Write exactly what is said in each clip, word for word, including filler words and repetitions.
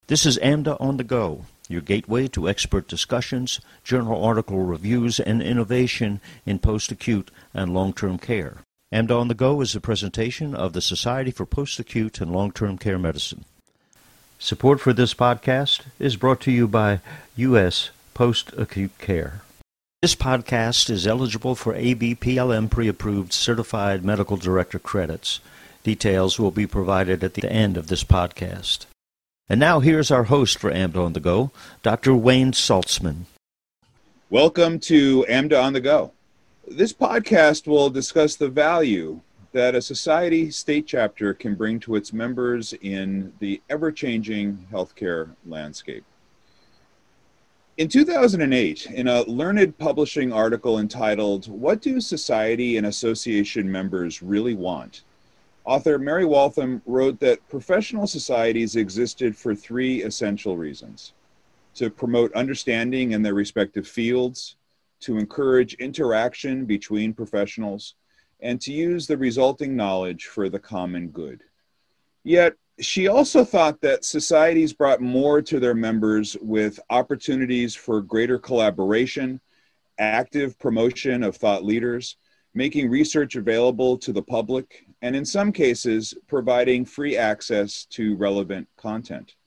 This is AMDA on the Go, your gateway to expert discussions, journal article reviews, and innovation in post-acute and long-term care. AMDA on the Go is a presentation of the Society for Post-Acute and Long-Term Care Medicine. Support for this podcast is brought to you by U S Post-Acute Care. This podcast is eligible for A B P L M pre-approved Certified Medical Director credits. Details will be provided at the end of this podcast. And now here's our host for AMDA on the Go, Doctor Wayne Saltzman. Welcome to AMDA on the Go. This podcast will discuss the value that a society state chapter can bring to its members in the ever-changing healthcare landscape. In two thousand eight, in a learned publishing article entitled, "What Do Society and Association Members Really Want?" author Mary Waltham wrote that professional societies existed for three essential reasons: to promote understanding in their respective fields, to encourage interaction between professionals, and to use the resulting knowledge for the common good. Yet, she also thought that societies brought more to their members with opportunities for greater collaboration, active promotion of thought leaders, making research available to the public, and in some cases, providing free access to relevant content.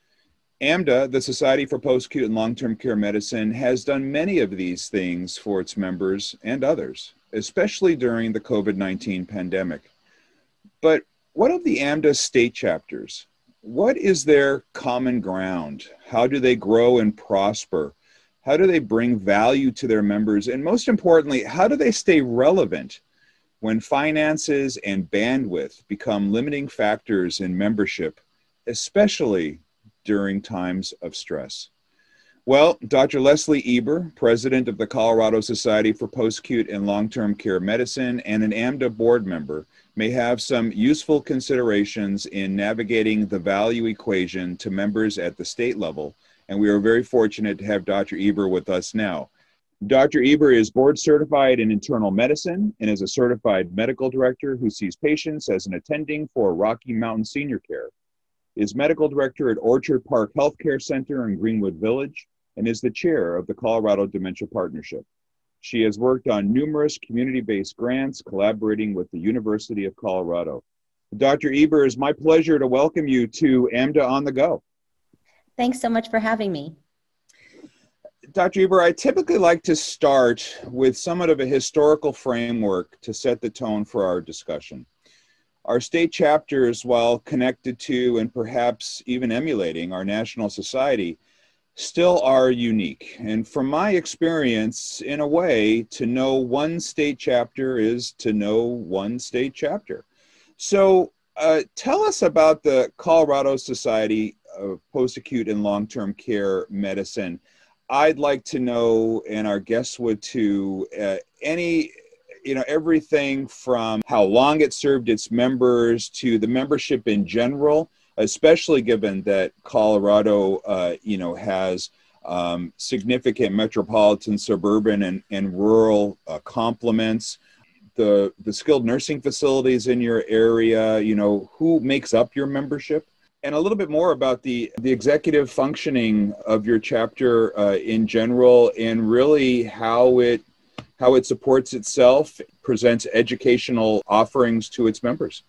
AMDA, the Society for Post-Acute and Long-Term Care Medicine, has done many of these things for its members and others, especially during the COVID nineteen pandemic. But what of the AMDA state chapters? What is their common ground? How do they grow and prosper? How do they bring value to their members? And most importantly, how do they stay relevant when finances and bandwidth become limiting factors in membership, especially during times of stress? Well, Doctor Leslie Eber, president of the Colorado Society for Post-Acute and Long-Term Care Medicine and an AMDA board member, may have some useful considerations in navigating the value equation to members at the state level, and we are very fortunate to have Doctor Eber with us now. Doctor Eber is board certified in internal medicine and is a certified medical director who sees patients as an attending for Rocky Mountain Senior Care. Is medical director at Orchard Park Healthcare Center in Greenwood Village and is the chair of the Colorado Dementia Partnership. She has worked on numerous community-based grants collaborating with the University of Colorado. Doctor Eber, it's my pleasure to welcome you to AMDA on the Go. Thanks so much for having me. Doctor Eber, I typically like to start with somewhat of a historical framework to set the tone for our discussion. Our state chapters, while connected to and perhaps even emulating our national society, still are unique. And from my experience, in a way, to know one state chapter is to know one state chapter. So uh, tell us about the Colorado Society of Post-Acute and Long-Term Care Medicine. I'd like to know, and our guests would too, uh, any, you know, everything from how long it served its members to the membership in general, especially given that Colorado, uh, you know, has um, significant metropolitan, suburban, and, and rural uh, complements. The, the skilled nursing facilities in your area, you know, who makes up your membership? And a little bit more about the, the executive functioning of your chapter uh, in general, and really how it how it supports itself, presents educational offerings to its members.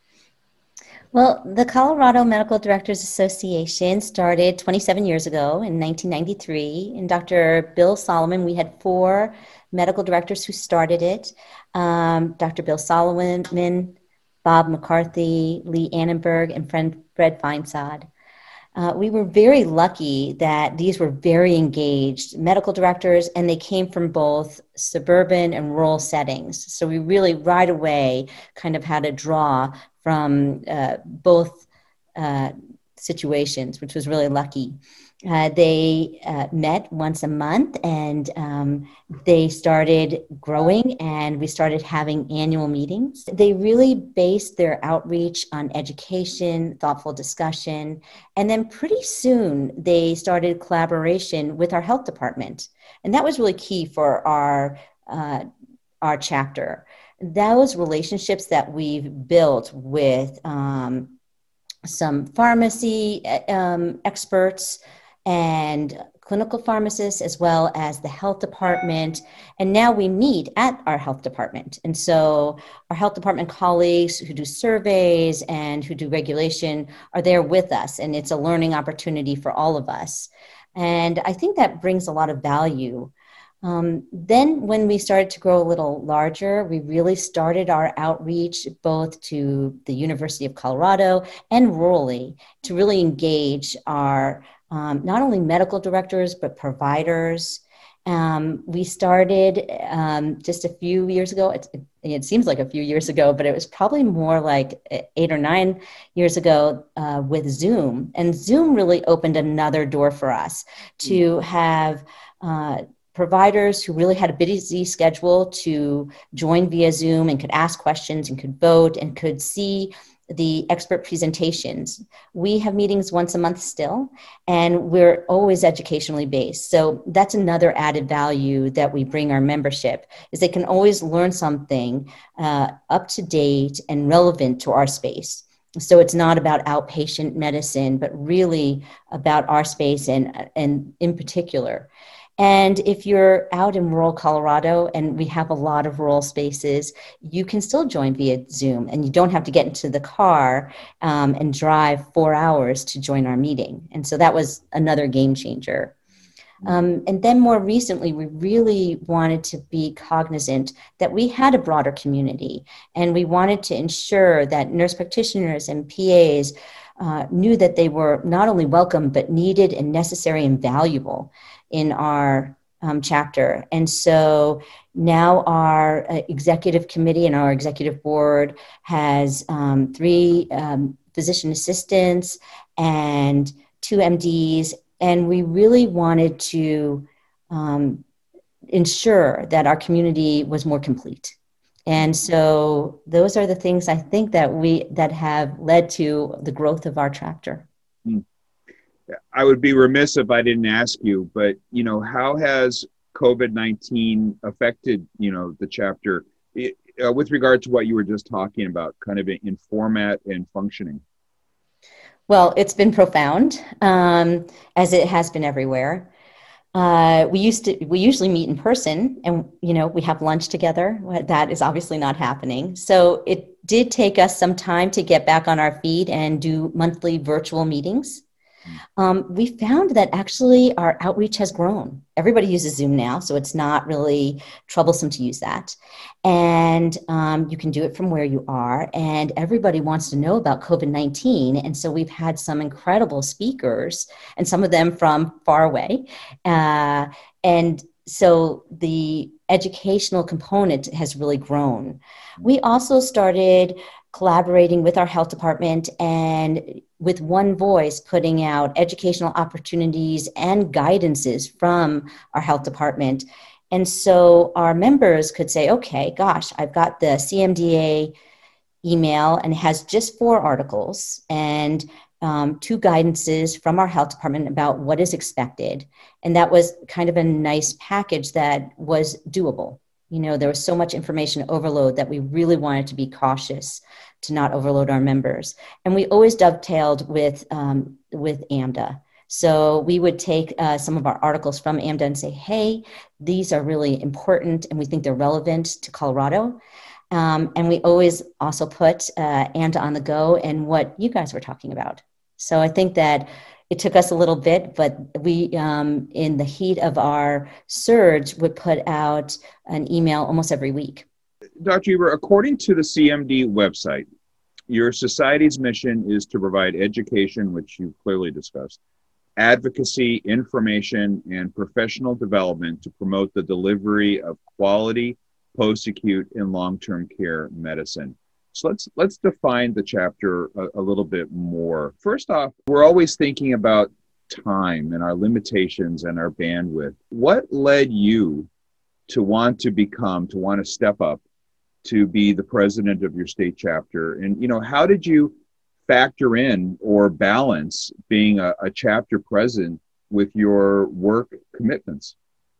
Well, the Colorado Medical Directors Association started twenty-seven years ago in nineteen ninety-three. And Doctor Bill Solomon, we had four medical directors who started it. Um, Doctor Bill Solomon, Bob McCarthy, Lee Annenberg, and Fred, Fred Feinsod. Uh, we were very lucky that these were very engaged medical directors, and they came from both suburban and rural settings. So we really right away kind of had to draw from uh, both uh, situations, which was really lucky. Uh, they uh, met once a month, and um, they started growing, and we started having annual meetings. They really based their outreach on education, thoughtful discussion, and then pretty soon they started collaboration with our health department. And that was really key for our, uh, our chapter. Those relationships that we've built with um, some pharmacy um, experts and clinical pharmacists, as well as the health department. And now we meet at our health department. And so our health department colleagues who do surveys and who do regulation are there with us. And it's a learning opportunity for all of us. And I think that brings a lot of value. Um, then when we started to grow a little larger, we really started our outreach both to the University of Colorado and rurally to really engage our um, not only medical directors, but providers. Um, we started um, just a few years ago. It, it seems like a few years ago, but it was probably more like eight or nine years ago uh, with Zoom. And Zoom really opened another door for us to have uh, providers who really had a busy schedule to join via Zoom and could ask questions and could vote and could see the expert presentations. We have meetings once a month still, and we're always educationally based. So that's another added value that we bring our membership, is they can always learn something uh, up to date and relevant to our space. So it's not about outpatient medicine, but really about our space and, and in particular. And if you're out in rural Colorado, and we have a lot of rural spaces, you can still join via Zoom, and you don't have to get into the car um, and drive four hours to join our meeting. And so that was another game changer. Um, and then more recently, we really wanted to be cognizant that we had a broader community, and we wanted to ensure that nurse practitioners and P As uh, knew that they were not only welcome, but needed and necessary and valuable in our um, chapter. And so now our uh, executive committee and our executive board has um, three um, physician assistants and two M Ds. And we really wanted to um, ensure that our community was more complete. And so those are the things I think that we that have led to the growth of our chapter. Mm. I would be remiss if I didn't ask you, but, you know, how has COVID nineteen affected, you know, the chapter it, uh, with regard to what you were just talking about, kind of in format and functioning? Well, it's been profound, um, as it has been everywhere. Uh, we used to, we usually meet in person, and, you know, we have lunch together. That is obviously not happening. So it did take us some time to get back on our feet and do monthly virtual meetings. Um, we found that actually our outreach has grown. Everybody uses Zoom now, so it's not really troublesome to use that. And um, you can do it from where you are. And everybody wants to know about COVID nineteen. And so we've had some incredible speakers, and some of them from far away. Uh, and so the educational component has really grown. We also started collaborating with our health department and with one voice putting out educational opportunities and guidances from our health department. And so our members could say, okay, gosh, I've got the C M D A email, and it has just four articles and um, two guidances from our health department about what is expected. And that was kind of a nice package that was doable. You know, there was so much information overload that we really wanted to be cautious to not overload our members. And we always dovetailed with um, with AMDA. So we would take uh, some of our articles from AMDA and say, hey, these are really important and we think they're relevant to Colorado. Um, and we always also put uh, AMDA on the go and what you guys were talking about. So I think that it took us a little bit, but we, um, in the heat of our surge, would put out an email almost every week. Doctor Eber, according to the C M D website, your society's mission is to provide education, which you clearly discussed, advocacy, information, and professional development to promote the delivery of quality post-acute and long-term care medicine. So let's let's define the chapter a, a little bit more. First off, we're always thinking about time and our limitations and our bandwidth. What led you to want to become, to want to step up, to be the president of your state chapter? And, you know, how did you factor in or balance being a, a chapter president with your work commitments?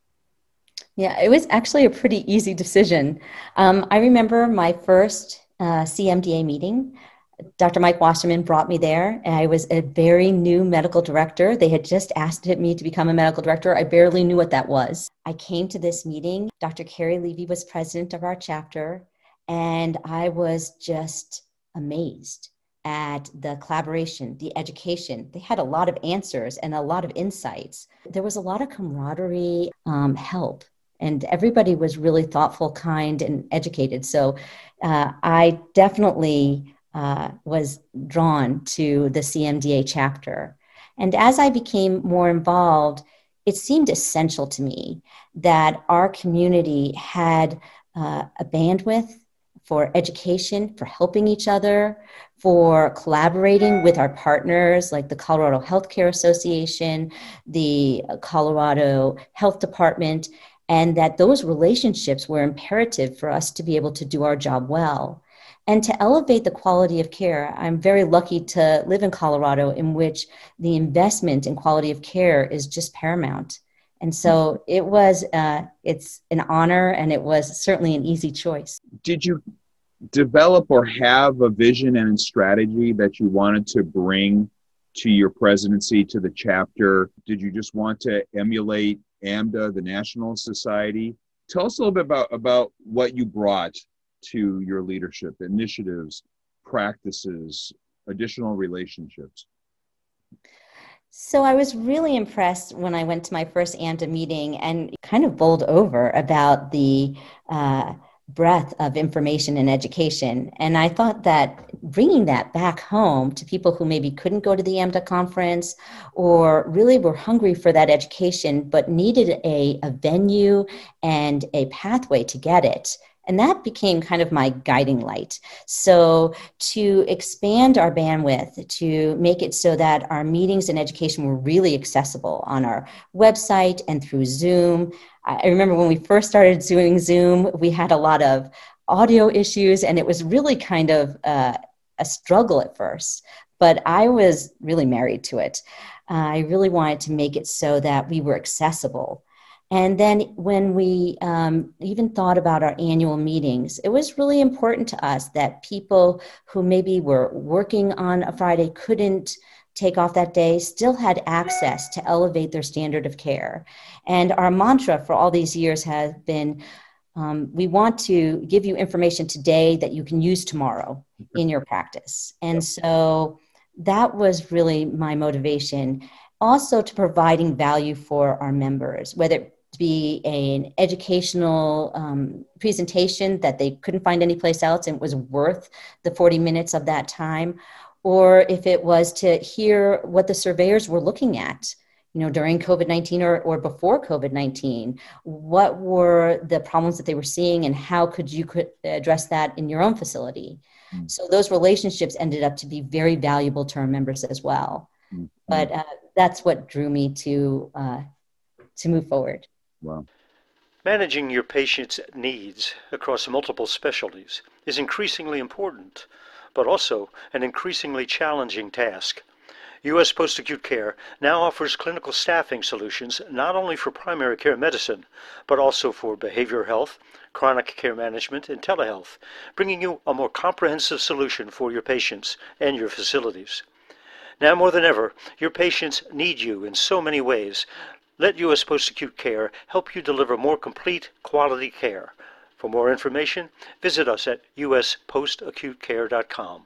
Yeah, it was actually a pretty easy decision. Um, I remember my first uh, C M D A meeting. Doctor Mike Wasserman brought me there, and I was a very new medical director. They had just asked me to become a medical director. I barely knew what that was. I came to this meeting. Doctor Carrie Levy was president of our chapter, and I was just amazed at the collaboration, the education. They had a lot of answers and a lot of insights. There was a lot of camaraderie, um, help, and everybody was really thoughtful, kind, and educated. So uh, I definitely uh, was drawn to the C M D A chapter. And as I became more involved, it seemed essential to me that our community had uh, a bandwidth for education, for helping each other, for collaborating with our partners like the Colorado Healthcare Association, the Colorado Health Department, and that those relationships were imperative for us to be able to do our job well. And to elevate the quality of care, I'm very lucky to live in Colorado, in which the investment in quality of care is just paramount. And so it was, uh, it's an honor, and it was certainly an easy choice. Did you develop or have a vision and strategy that you wanted to bring to your presidency, to the chapter? Did you just want to emulate AMDA, the National Society? Tell us a little bit about, about what you brought to your leadership, initiatives, practices, additional relationships. So I was really impressed when I went to my first AMDA meeting and kind of bowled over about the uh, breadth of information and education. And I thought that bringing that back home to people who maybe couldn't go to the AMDA conference or really were hungry for that education, but needed a, a venue and a pathway to get it. And that became kind of my guiding light. So to expand our bandwidth, to make it so that our meetings and education were really accessible on our website and through Zoom. I remember when we first started doing Zoom, we had a lot of audio issues, and it was really kind of uh, a struggle at first. But I was really married to it. Uh, I really wanted to make it so that we were accessible. And then when we um, even thought about our annual meetings, it was really important to us that people who maybe were working on a Friday couldn't take off that day still had access to elevate their standard of care. And our mantra for all these years has been, um, we want to give you information today that you can use tomorrow in your practice. And so that was really my motivation. Also to providing value for our members, whether it be an educational um, presentation that they couldn't find anyplace else and it was worth the forty minutes of that time, or if it was to hear what the surveyors were looking at, you know, during COVID nineteen or, or before COVID nineteen, what were the problems that they were seeing and how could you could address that in your own facility? Mm-hmm. So those relationships ended up to be very valuable to our members as well. Mm-hmm. But uh, that's what drew me to uh, to move forward. Wow. Managing your patient's needs across multiple specialties is increasingly important, but also an increasingly challenging task. U S Post-Acute Care now offers clinical staffing solutions not only for primary care medicine, but also for behavioral health, chronic care management, and telehealth, bringing you a more comprehensive solution for your patients and your facilities. Now more than ever, your patients need you in so many ways. Let U S Post-Acute Care help you deliver more complete, quality care. For more information, visit us at u s post acute care dot com.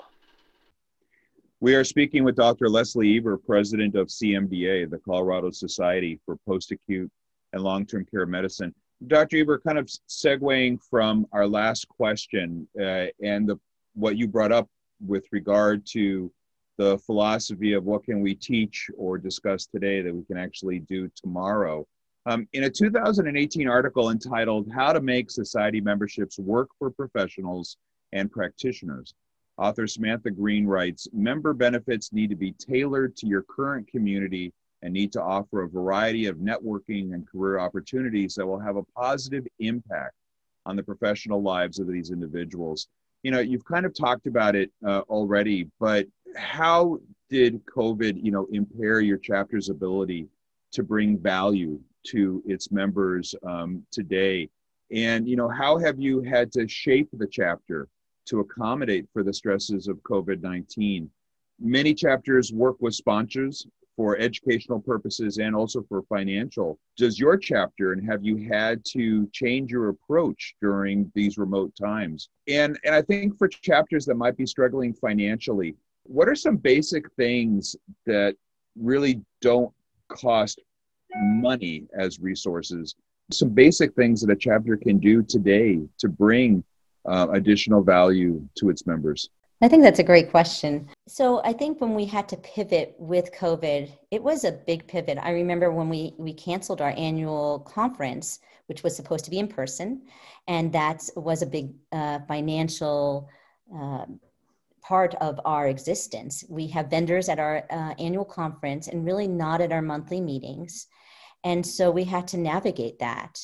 We are speaking with Doctor Leslie Eber, president of C M D A, the Colorado Society for Post-Acute and Long-Term Care Medicine. Doctor Eber, kind of segueing from our last question uh, and the, what you brought up with regard to the philosophy of what can we teach or discuss today that we can actually do tomorrow. Um, in a two thousand eighteen article entitled How to Make Society Memberships Work for Professionals and Practitioners, author Samantha Green writes, member benefits need to be tailored to your current community and need to offer a variety of networking and career opportunities that will have a positive impact on the professional lives of these individuals. You know, you've kind of talked about it uh, already, but how did COVID, you know, impair your chapter's ability to bring value to its members um, today? And, you know, how have you had to shape the chapter to accommodate for the stresses of COVID nineteen. Many chapters work with sponsors for educational purposes and also for financial. Does your chapter, and have you had to change your approach during these remote times? And, and I think for chapters that might be struggling financially, what are some basic things that really don't cost money as resources? Some basic things that a chapter can do today to bring uh, additional value to its members? I think that's a great question. So I think when we had to pivot with COVID, it was a big pivot. I remember when we, we canceled our annual conference, which was supposed to be in person, and that was a big uh, financial uh, part of our existence. We have vendors at our uh, annual conference and really not at our monthly meetings. And so we had to navigate that.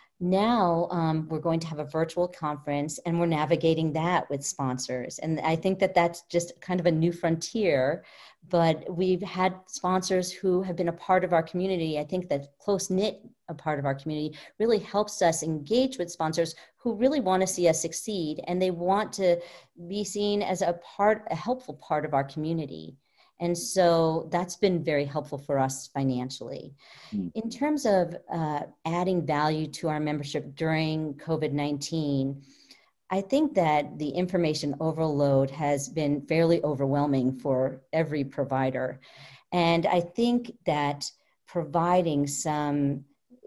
Now um, we're going to have a virtual conference and we're navigating that with sponsors. And I think that that's just kind of a new frontier, but we've had sponsors who have been a part of our community. I think that close-knit a part of our community really helps us engage with sponsors who really want to see us succeed, and they want to be seen as a part, a helpful part of our community. And so that's been very helpful for us financially. Mm-hmm. In terms of uh, adding value to our membership during COVID nineteen, I think that the information overload has been fairly overwhelming for every provider. And I think that providing some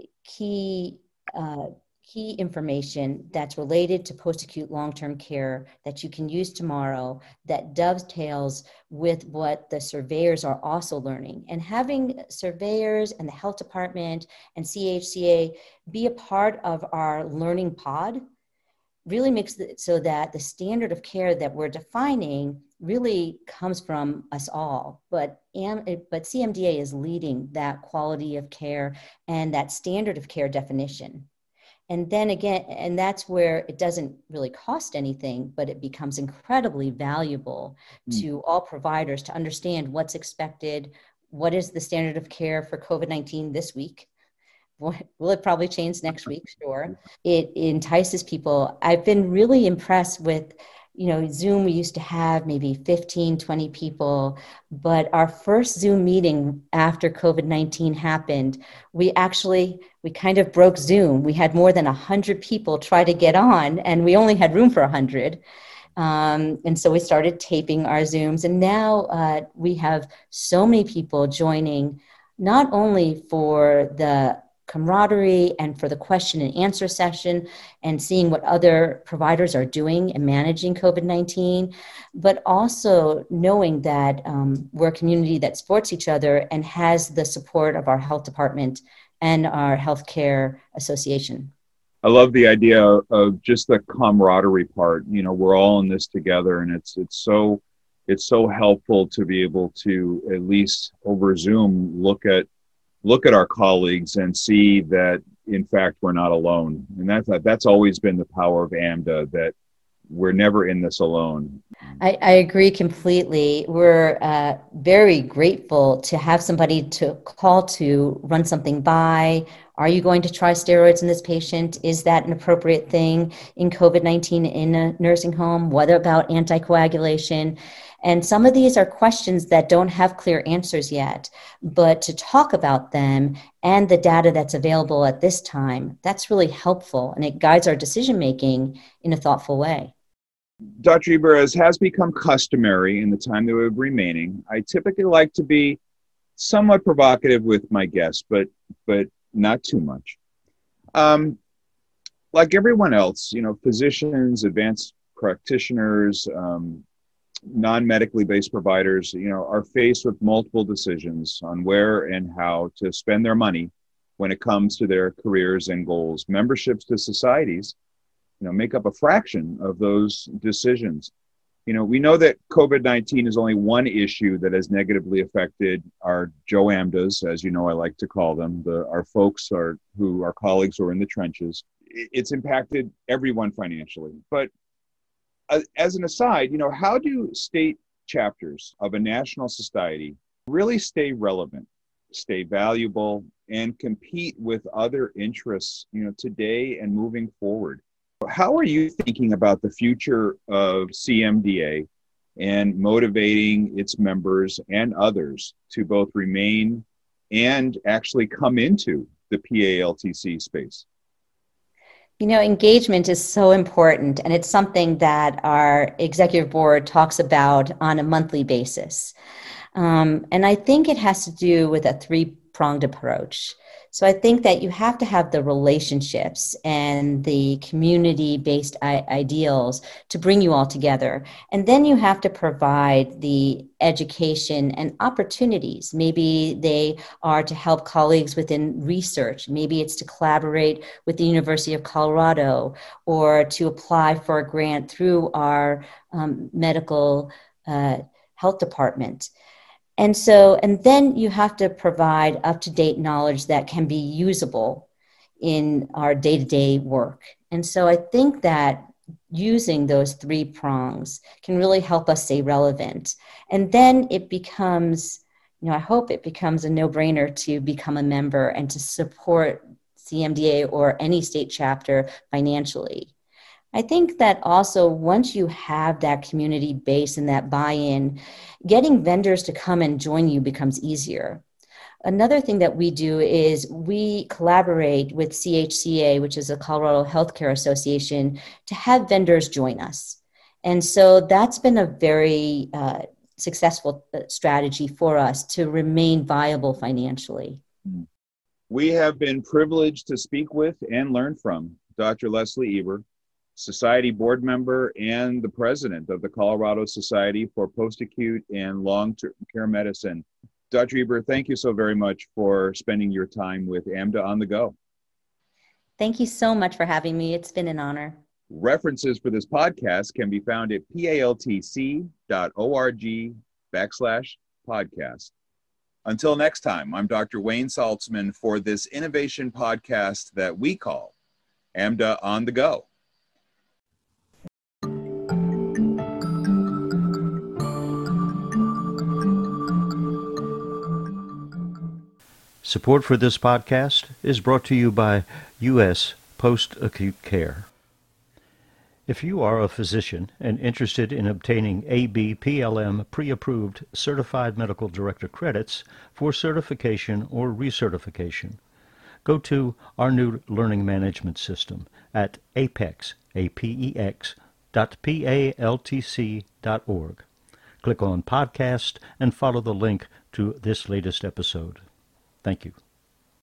key uh, key information that's related to post-acute long-term care that you can use tomorrow, that dovetails with what the surveyors are also learning. And having surveyors and the health department and C H C A be a part of our learning pod really makes it so that the standard of care that we're defining really comes from us all. But, but C M D A is leading that quality of care and that standard of care definition. And then again, and that's where it doesn't really cost anything, but it becomes incredibly valuable mm. to all providers to understand what's expected, what is the standard of care for COVID nineteen this week. Will it probably change next week? Sure. It, it entices people. I've been really impressed with, you know, Zoom, we used to have maybe fifteen, twenty people, but our first Zoom meeting after COVID nineteen happened, we actually, we kind of broke Zoom. We had more than one hundred people try to get on, and we only had room for one hundred. Um, and so we started taping our Zooms, and now uh, we have so many people joining, not only for the camaraderie and for the question and answer session and seeing what other providers are doing and managing COVID nineteen, but also knowing that um, we're a community that supports each other and has the support of our health department and our healthcare association. I love the idea of just the camaraderie part. You know, we're all in this together, and it's it's so it's so helpful to be able to, at least over Zoom, look at look at our colleagues and see that, in fact, we're not alone. And that's, that's always been the power of AMDA, that we're never in this alone. I, I agree completely. We're uh, very grateful to have somebody to call to run something by. Are you going to try steroids in this patient? Is that an appropriate thing in COVID nineteen in a nursing home? What about anticoagulation? And some of these are questions that don't have clear answers yet, but to talk about them and the data that's available at this time, that's really helpful, and it guides our decision-making in a thoughtful way. Doctor Eber, as has become customary in the time that we have remaining, I typically like to be somewhat provocative with my guests, but but not too much. Um, like everyone else, you know, physicians, advanced practitioners, um, non-medically based providers, you know, are faced with multiple decisions on where and how to spend their money when it comes to their careers and goals. Memberships to societies, you know, make up a fraction of those decisions. You know, we know that COVID nineteen is only one issue that has negatively affected our JOAMDAs, as you know, I like to call them, the, our folks are, who our colleagues who are in the trenches. It's impacted everyone financially. But as an aside, you know, how do state chapters of a national society really stay relevant, stay valuable, and compete with other interests, you know, today and moving forward? How are you thinking about the future of C M D A and motivating its members and others to both remain and actually come into the P A L T C space? You know, engagement is so important, and it's something that our executive board talks about on a monthly basis. Um, and I think it has to do with a three-pronged approach. So I think that you have to have the relationships and the community-based I- ideals to bring you all together. And then you have to provide the education and opportunities. Maybe they are to help colleagues within research. Maybe it's to collaborate with the University of Colorado or to apply for a grant through our um, medical uh, health department. And so, and then you have to provide up-to-date knowledge that can be usable in our day-to-day work. And so I think that using those three prongs can really help us stay relevant. And then it becomes, you know, I hope it becomes a no-brainer to become a member and to support C M D A or any state chapter financially. I think that also once you have that community base and that buy-in, getting vendors to come and join you becomes easier. Another thing that we do is we collaborate with C H C A, which is the Colorado Healthcare Association, to have vendors join us. And so that's been a very uh, successful strategy for us to remain viable financially. We have been privileged to speak with and learn from Doctor Leslie Eber, Society board member and the president of the Colorado Society for Post-Acute and Long-Term Care Medicine. Doctor Eber, thank you so very much for spending your time with AMDA on the Go. Thank you so much for having me. It's been an honor. References for this podcast can be found at paltc.org backslash podcast. Until next time, I'm Doctor Wayne Saltzman for this innovation podcast that we call AMDA on the Go. Support for this podcast is brought to you by U S Post-Acute Care. If you are a physician and interested in obtaining A B P L M pre-approved Certified Medical Director credits for certification or recertification, go to our new learning management system at apex, A P E X, dot P A L T C dot org. Click on Podcast and follow the link to this latest episode. Thank you.